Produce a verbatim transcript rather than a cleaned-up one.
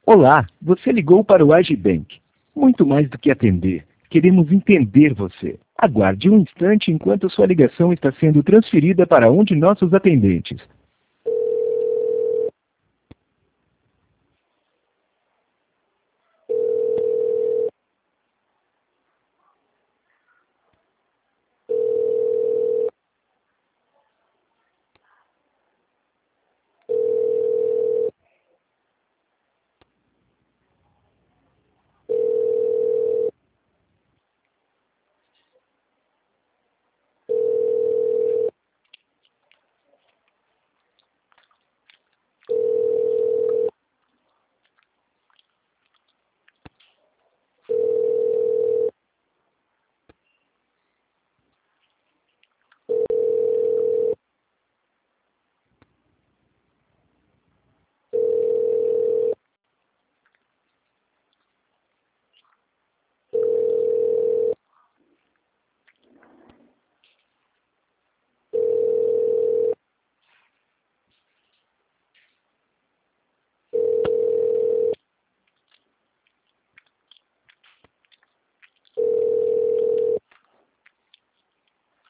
Olá, você ligou para o Agibank. Muito mais do que atender, queremos entender você. Aguarde um instante enquanto sua ligação está sendo transferida para um de nossos atendentes.